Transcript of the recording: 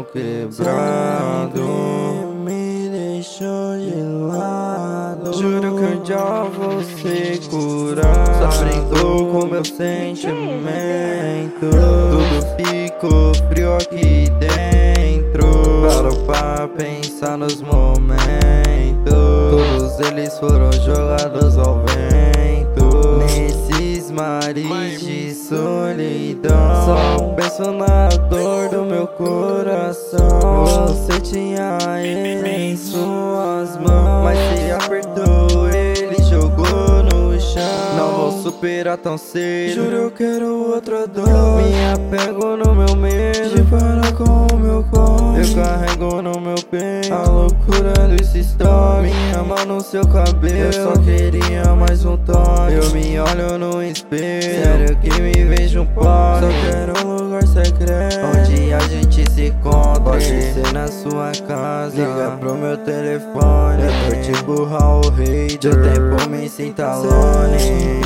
quebrado, me deixou de lado. juro que um dia vou ser curado, sofrendo com meu sentimento. Tudo ficou frio aqui dentro, paro pra pensar nos momentos. Todos eles foram jogados ao vento, nesses mares de solidão. Só penso na dor do meu coração. Você tinha ele em suas mãos, mas se apertou, ele jogou no chão. Não vou superar tão cedo, Juro eu quero outra dor. me apego no meu medo De parar com o meu corpo. eu carrego no meu peito a loucura desse stop. Minha mão no seu cabelo, eu só queria mais um toque. Eu me olho no espelho, sério que me vejo um pouco. Só quero um lugar secreto onde a gente se encontra. Pode ser na sua casa, liga pro meu telefone. Eu tô tipo Raul Rei, de tempo me sinta longe.